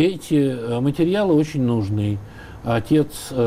эти материалы очень нужны. Отец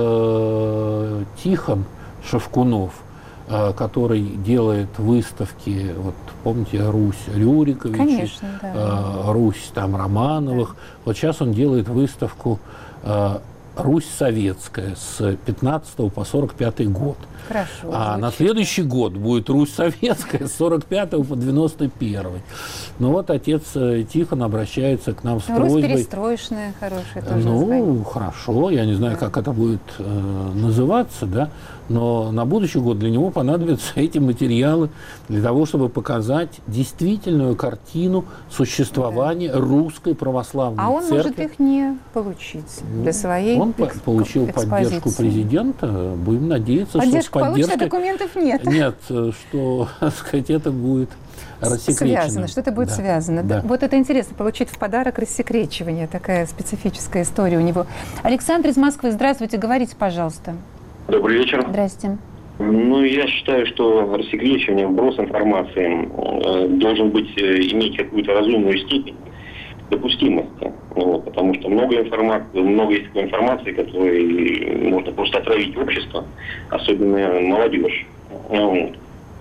э, Тихон Шевкунов, э, который делает выставки, вот помните, Русь Рюриковичи, Конечно, да. э, Русь там Романовых. Да. Вот сейчас он делает выставку э, Русь советская с пятнадцатого по сорок пятый год. Хорошо. А звучит. на следующий год будет Русь советская с сорок пятого по девяносто первый. Ну вот отец Тихон обращается к нам с Ну, просьбой. Русь перестроечная, хорошая тоже Ну, название. хорошо, я не знаю, Да. как это будет э, называться, да, но на будущий год для него понадобятся эти материалы для того, чтобы показать действительную картину существования да. русской православной А он церкви. может их не получить для своей он по получил поддержку президента. Будем надеяться, поддержку что с поддержкой... получит, а документов нет. Нет, что, так сказать, это будет рассекречено. Связано, что это будет да. связано. Да. Вот это интересно, получить в подарок рассекречивание. Такая специфическая история у него. Александр из Москвы, здравствуйте, говорите, пожалуйста. Добрый вечер. Здрасте. Ну, я считаю, что рассекречивание, вброс информации э, должен быть, э, иметь какую-то разумную степень допустимости. Вот, потому что много информации, много есть такой информации, которой можно просто отравить общество, особенно молодежь. Вот.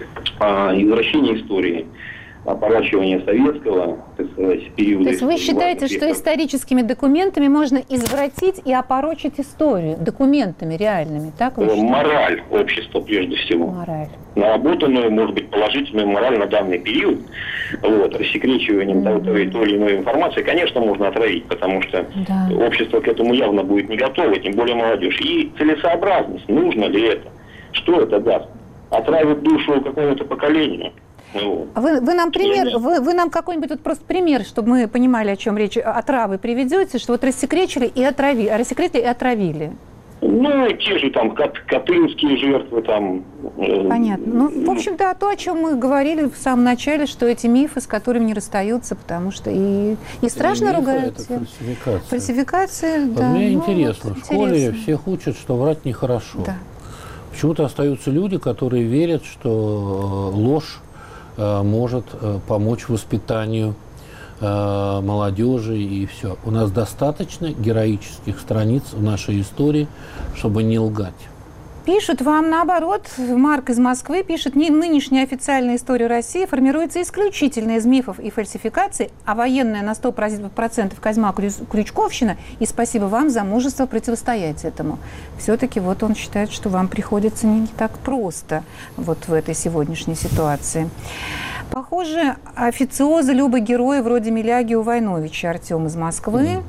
А извращение истории, опорачивание советского, так сказать, периода. То есть вы считаете, что историческими документами можно извратить и опорочить историю документами реальными, так вы считаете? Мораль общества прежде всего. Мораль. Наработанную, может быть, положительную мораль на данный период, вот, рассекречиванием mm-hmm. той, той или иной информации, конечно, можно отравить, потому что да. общество к этому явно будет не готово, тем более молодежь. И целесообразность, нужно ли это? Что это даст? Отравит душу какому-то поколению. Ну, вы, вы нам пример, вы, вы нам какой-нибудь вот просто пример, чтобы мы понимали, о чем речь, отравы приведете, что вот рассекречили и отравили, а рассекретили и отравили. Ну, те же там кат, катынские жертвы там. Понятно. Ну, в общем, да, то, о чем мы говорили в самом начале, что эти мифы, с которыми не расстаются, потому что и, и страшно ругаются. Это фальсификация. Фальсификация, вот да. Мне ну, интересно, вот, в школе интересно. всех учат, что врать нехорошо. Да. Почему-то остаются люди, которые верят, что ложь э, может э, помочь воспитанию э, молодежи и все. У нас достаточно героических страниц в нашей истории, чтобы не лгать. Пишут вам наоборот, Марк из Москвы пишет, нынешняя официальная история России формируется исключительно из мифов и фальсификаций, а военная на сто процентов Козьма Крючковщина, и спасибо вам за мужество противостоять этому. Все-таки вот он считает, что вам приходится не так просто вот в этой сегодняшней ситуации. Похоже, официозы любые герои вроде Миляги у Войновича, Артем из Москвы. Mm.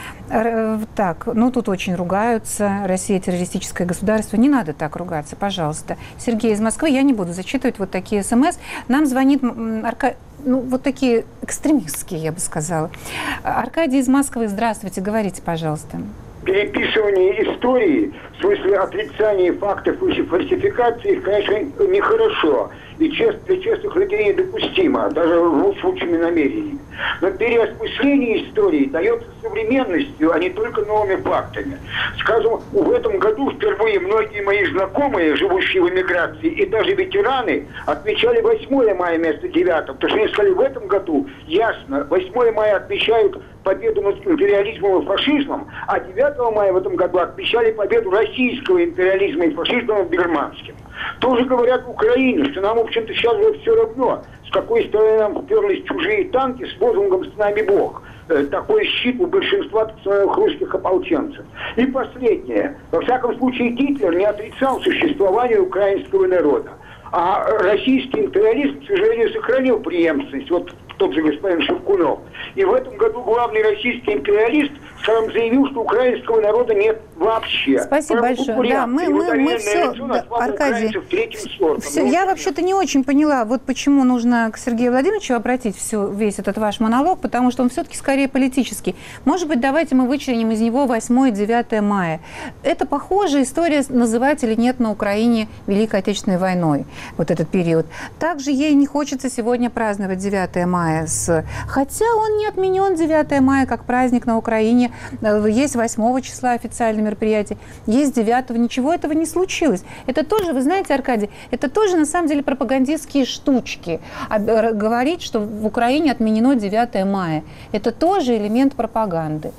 Так, ну тут очень ругаются. Россия террористическое государство. Не надо так ругаться, пожалуйста. Сергей из Москвы, я не буду зачитывать вот такие смс. Нам звонит Аркадий, ну вот такие экстремистские, я бы сказала. Аркадий из Москвы, здравствуйте, говорите, пожалуйста. Переписывание истории, в смысле отрицания фактов и фальсификации, конечно, нехорошо. И чест, для честных людей недопустимо, даже с лучшими намерениями. Но переосмысление истории дается современностью, а не только новыми фактами. Скажем, в этом году впервые многие мои знакомые, живущие в эмиграции, и даже ветераны, отмечали восьмое мая вместо девятого. Потому что они сказали, в этом году, ясно, восьмое мая отмечают победу над империализмом и фашизмом, а девятого мая в этом году отмечали победу российского империализма и фашизма над германским. Тоже говорят в Украине, что нам, в общем-то, сейчас уже все равно, с какой стороны нам вперлись чужие танки с лозунгом «С нами Бог». Такой щит у большинства так называемых русских ополченцев. И последнее. Во всяком случае, Гитлер не отрицал существование украинского народа. А российский империализм, к сожалению, сохранил преемственность. Вот тот же господин Шевкунов. И в этом году главный российский империалист сам заявил, что украинского народа нет вообще. Спасибо Прямо большое. Да, мы, мы, мы все, да, Аркадий, все, я вообще-то не очень поняла, вот почему нужно к Сергею Владимировичу обратить все, весь этот ваш монолог, потому что он все-таки скорее политический. Может быть, давайте мы вычленим из него восьмое-девятое мая. Это похожая история, называть или нет на Украине Великой Отечественной войной, вот этот период. Также ей не хочется сегодня праздновать девятое мая. С... Хотя он не отменен девятое мая как праздник на Украине. Есть восьмого числа официальное мероприятие, есть девятого. Ничего этого не случилось. Это тоже, вы знаете, Аркадий, это тоже на самом деле пропагандистские штучки. Говорить, что в Украине отменено девятое мая. Это тоже элемент пропаганды.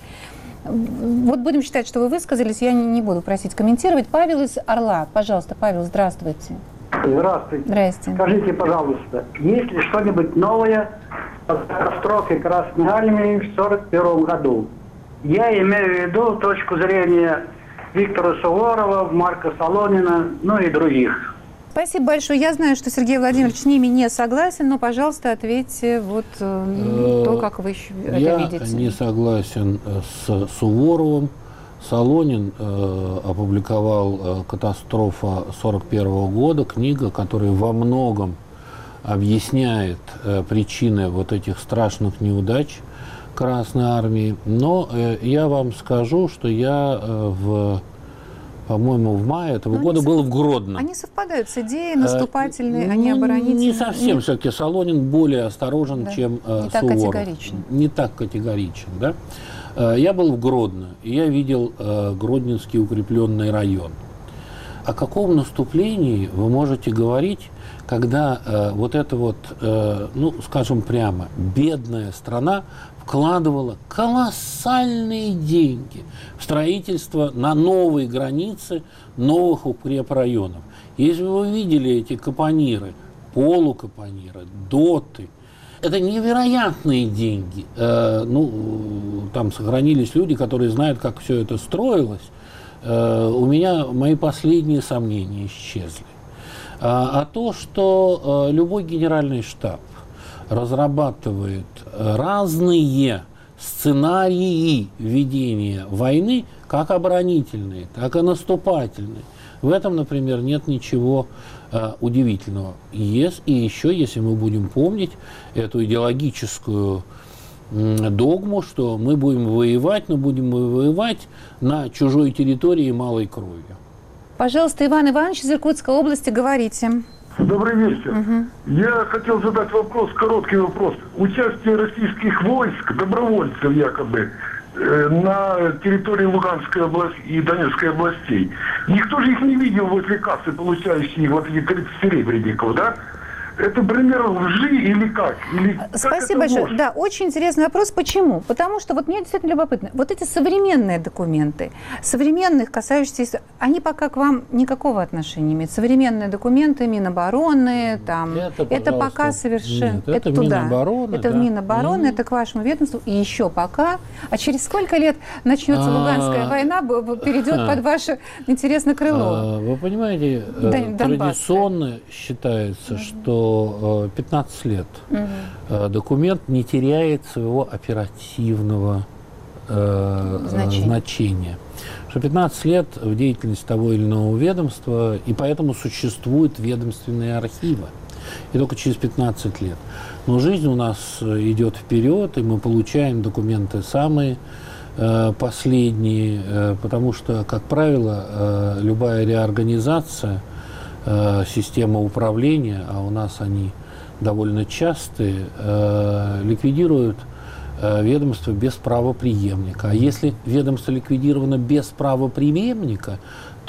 Вот будем считать, что вы высказались, я не буду просить комментировать. Павел из Орла. Пожалуйста, Павел, здравствуйте. Здравствуйте. Здрасте. Скажите, пожалуйста, есть ли что-нибудь новое о катастрофе Красной Армии в сорок первом году? Я имею в виду точку зрения Виктора Суворова, Марка Солонина, ну и других. Спасибо большое. Я знаю, что Сергей Владимирович с ними не согласен, но, пожалуйста, ответьте вот э, то, как вы это Я видите. Я не согласен с Суворовым. Солонин э, опубликовал э, «Катастрофа сорок первого года», книга, которая во многом объясняет э, причины вот этих страшных неудач, Красной Армии. Но э, я вам скажу, что я э, в, по-моему, в мае этого Но года был в Гродно. Они совпадают с идеей наступательной, э, они оборонительные. Не совсем. Все-таки Солонин более осторожен, да. чем э, Не так Суворов. категоричен. Не так категоричен, да. Э, я был в Гродно, и я видел э, Гродненский укрепленный район. О каком наступлении вы можете говорить, когда э, вот эта вот, э, ну, скажем прямо, бедная страна вкладывала колоссальные деньги в строительство на новые границы новых укрепрайонов. Если вы видели эти капониры, полукапониры, доты, это невероятные деньги. Э, ну, там сохранились люди, которые знают, как все это строилось. Э, у меня мои последние сомнения исчезли. А, а то, что э, любой генеральный штаб разрабатывает разные сценарии ведения войны, как оборонительные, так и наступательные. В этом, например, нет ничего э, удивительного. Есть, и еще, если мы будем помнить эту идеологическую э, догму, что мы будем воевать, но будем мы воевать на чужой территории малой кровью. Пожалуйста, Иван Иванович из Иркутской области, говорите. Добрый вечер. Угу. Я хотел задать вопрос, короткий вопрос. Участие российских войск, добровольцев якобы, э, на территории Луганской области и Донецкой областей. Никто же их не видел возле кассы, получающие вот эти тридцать серебряников, да? Это пример лжи или как? Или Спасибо как большое. Да, очень интересный вопрос. Почему? Потому что вот мне действительно любопытно. Вот эти современные документы, современных, касающиеся, они пока к вам никакого отношения не имеют. Современные документы Минобороны, там, это, это пока совершенно... Нет, это, это туда. Минобороны. Это да. в Минобороны, mm-hmm. это к вашему ведомству. И еще пока. А через сколько лет начнется Луганская А-а-а. война, перейдет под ваше, интересное крыло? А, вы понимаете, Дон- традиционно считается, mm-hmm. что пятнадцать лет угу. документ не теряет своего оперативного э, значения. значения. Что пятнадцать лет в деятельности того или иного ведомства, и поэтому существуют ведомственные архивы. И только через пятнадцать лет. Но жизнь у нас идет вперед, и мы получаем документы самые э, последние, э, потому что, как правило, э, любая реорганизация система управления, а у нас они довольно частые, э, ликвидируют э, ведомство без правопреемника. А если ведомство ликвидировано без правопреемника,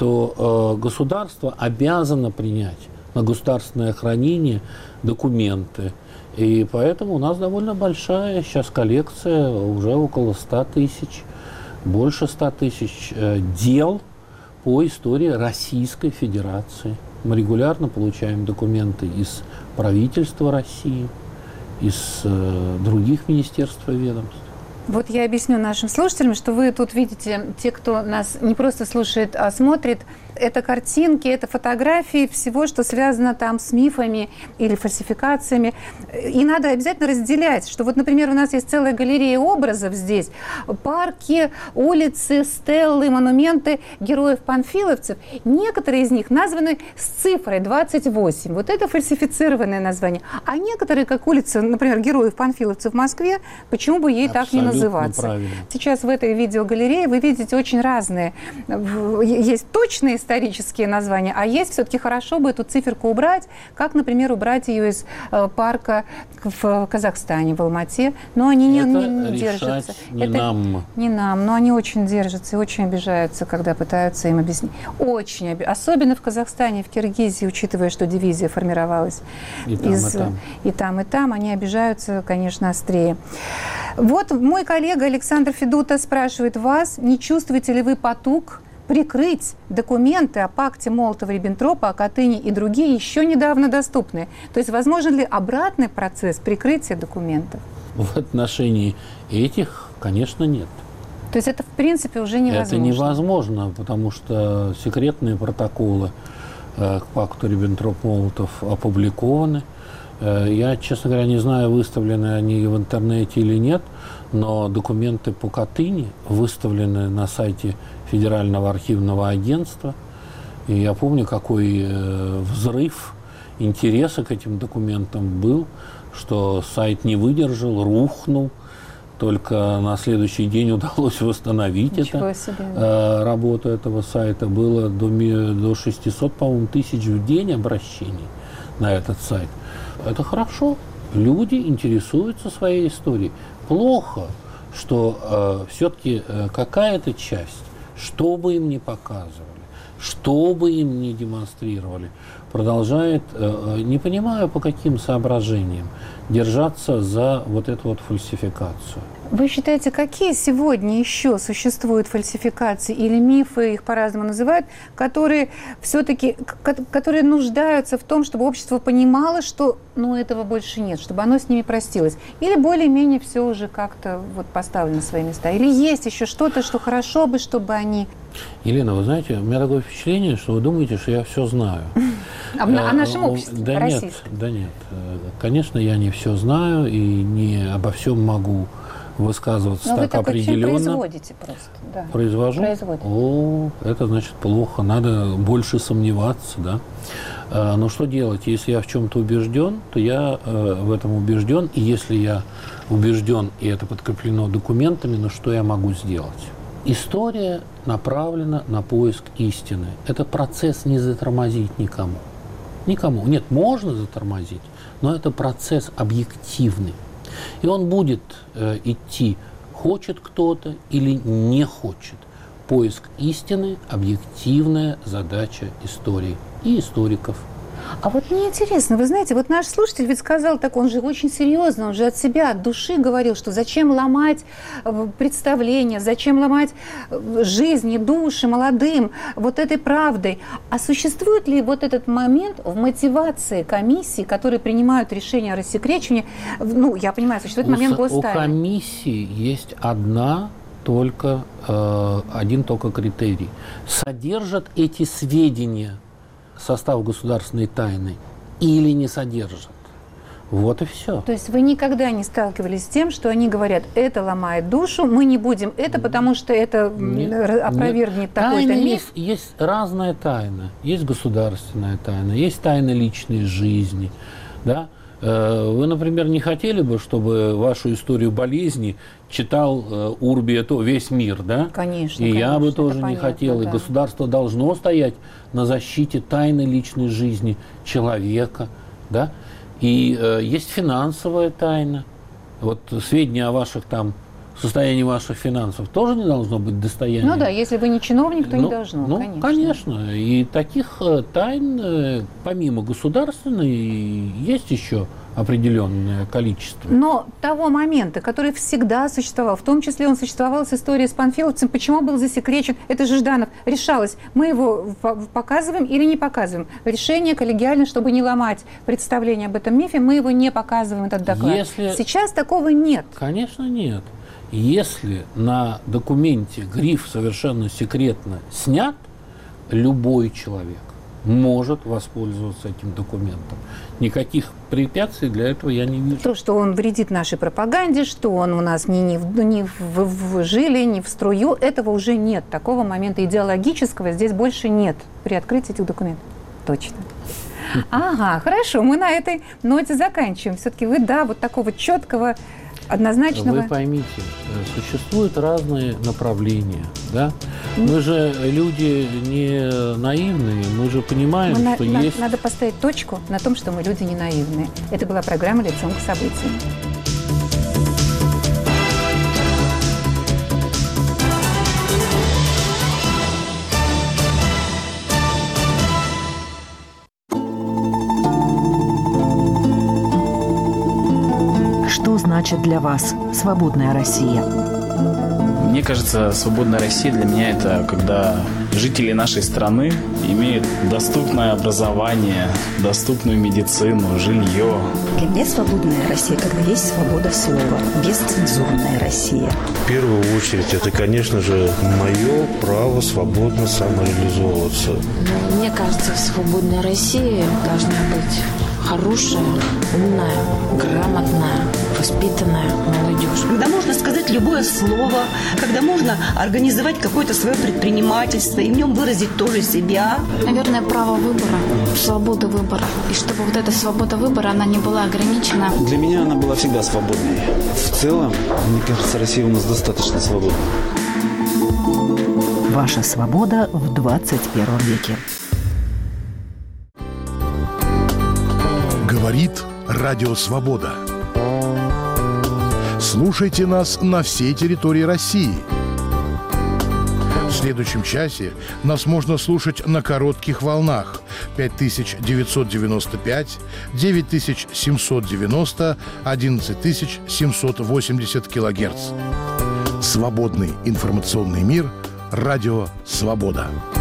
то э, государство обязано принять на государственное хранение документы. И поэтому у нас довольно большая сейчас коллекция, уже около ста тысяч, больше ста тысяч э, дел по истории Российской Федерации. Мы регулярно получаем документы из правительства России, из э, других министерств и ведомств. Вот я объясню нашим слушателям, что вы тут видите, те, кто нас не просто слушает, а смотрит, это картинки, это фотографии всего, что связано там с мифами или фальсификациями. И надо обязательно разделять, что вот, например, у нас есть целая галерея образов здесь, парки, улицы, стеллы, монументы героев-панфиловцев. Некоторые из них названы с цифрой двадцать восемь. Вот это фальсифицированное название. А некоторые, как улица, например, героев-панфиловцев в Москве, почему бы ей так не называться? Правильно. Сейчас в этой видеогалерее вы видите очень разные. Есть точные исторические названия, а есть все-таки хорошо бы эту циферку убрать, как, например, убрать ее из э, парка в Казахстане, в Алмате. Но они не, не, не держатся. Не это нам. Не нам, но они очень держатся и очень обижаются, когда пытаются им объяснить. Очень обижаются. Особенно в Казахстане, в Киргизии, учитывая, что дивизия формировалась и там, из, и там. И там, и там. Они обижаются, конечно, острее. Вот мой коллега Александр Федута спрашивает вас, не чувствуете ли вы потуг прикрыть документы о пакте Молотова-Риббентропа, о Катыни и другие еще недавно доступны? То есть возможен ли обратный процесс прикрытия документов? В отношении этих, конечно, нет. То есть это, в принципе, уже невозможно? Это невозможно, потому что секретные протоколы э, к пакту Риббентроп-Молотов опубликованы. Э, я, честно говоря, не знаю, выставлены они в интернете или нет, но документы по Катыни выставлены на сайте Федерального архивного агентства. И я помню, какой э, взрыв интереса к этим документам был, что сайт не выдержал, рухнул. только на следующий день удалось восстановить это, э, работу этого сайта. Было до, до шестисот, по-моему, тысяч в день обращений на этот сайт. Это хорошо. Люди интересуются своей историей. Плохо, что э, все-таки э, какая-то часть, что бы им ни показывали, что бы им ни демонстрировали, продолжает, э, не понимаю, по каким соображениям, держаться за вот эту вот фальсификацию. Вы считаете, какие сегодня еще существуют фальсификации или мифы, их по-разному называют, которые все-таки, которые нуждаются в том, чтобы общество понимало, что ну, этого больше нет, чтобы оно с ними простилось? Или более-менее все уже как-то вот поставлено на свои места? Или есть еще что-то, что хорошо бы, чтобы они... Елена, вы знаете, у меня такое впечатление, что вы думаете, что я все знаю. О нашем обществе, да нет, да нет. Конечно, я не все знаю и не обо всем могу высказываться. Но так вы определенно. Производите просто. Да. Произвожу? Производите. О, это значит плохо. Надо больше сомневаться, да. А, но что делать? Если я в чем-то убежден, то я э, в этом убежден. И если я убежден, и это подкреплено документами, ну что я могу сделать? История направлена на поиск истины. Этот процесс не затормозить никому. Никому. Нет, можно затормозить, но это процесс объективный. И он будет э, идти, хочет кто-то или не хочет. Поиск истины – объективная задача истории и историков. А вот мне интересно, вы знаете, вот наш слушатель ведь сказал так, он же очень серьезно, он же от себя, от души говорил, что зачем ломать представления, зачем ломать жизни, души молодым вот этой правдой. А существует ли вот этот момент в мотивации комиссий, которые принимают решения о рассекречивании? Ну, я понимаю, существует у момент гостайны. У комиссии есть одна только, э, один только критерий. Содержат эти сведения состав государственной тайны или не содержат. Вот и все. То есть вы никогда не сталкивались с тем, что они говорят, это ломает душу, мы не будем это, потому что это нет, опровергнет такой-то миф? Есть, есть разная тайна. Есть государственная тайна, есть тайна личной жизни. Да? Вы, например, не хотели бы, чтобы вашу историю болезни читал Урби, это весь мир, да? Конечно. И конечно, я бы тоже не понятно, хотел. да. И государство должно стоять на защите тайны личной жизни человека, да? И э, есть финансовая тайна. Вот сведения о ваших там состоянии ваших финансов тоже не должно быть достоянием. Ну да, если вы не чиновник, то ну, не должно, ну, конечно. конечно. И таких э, тайн, э, помимо государственной, есть еще определенное количество. Но того момента, который всегда существовал, в том числе он существовал с историей с панфиловцем, почему был засекречен, это же Жданов, решалось, мы его показываем или не показываем. Решение коллегиально, чтобы не ломать представление об этом мифе, мы его не показываем, этот доклад. Если... Сейчас такого нет. Конечно, нет. Если на документе гриф «совершенно секретно» снят, любой человек может воспользоваться этим документом. Никаких препятствий для этого я не вижу. То, что он вредит нашей пропаганде, что он у нас не, не, в, не в, в жиле, не в струю, этого уже нет. Такого момента идеологического здесь больше нет при открытии этих документов. Точно. Ага, хорошо, мы на этой ноте заканчиваем. Все-таки вы, да, вот такого четкого, однозначного... Вы поймите, существуют разные направления, да? Мы же люди не наивные, мы же понимаем, мы что на, есть... Надо поставить точку на том, что мы люди не наивные. Это была программа «Лицом к событиям». Что значит для вас свободная Россия? Мне кажется, свободная Россия для меня это когда жители нашей страны имеют доступное образование, доступную медицину, жилье. Для меня свободная Россия, когда есть свобода слова, бесцензурная Россия. В первую очередь, это, конечно же, мое право свободно самореализовываться. Мне кажется, в свободной России должна быть хорошая, умная, грамотная, воспитанная молодежь. Когда можно сказать любое слово, когда можно организовать какое-то свое предпринимательство и в нем выразить тоже себя. Наверное, право выбора, свобода выбора. И чтобы вот эта свобода выбора, она не была ограничена. Для меня она была всегда свободной. В целом, мне кажется, Россия у нас достаточно свободна. Ваша свобода в двадцать первом веке. Говорит Радио Свобода. Слушайте нас на всей территории России. В следующем часе нас можно слушать на коротких волнах пять тысяч девятьсот девяносто пять, девять тысяч семьсот девяносто, одиннадцать тысяч семьсот восемьдесят килогерц. Свободный информационный мир. Радио Свобода.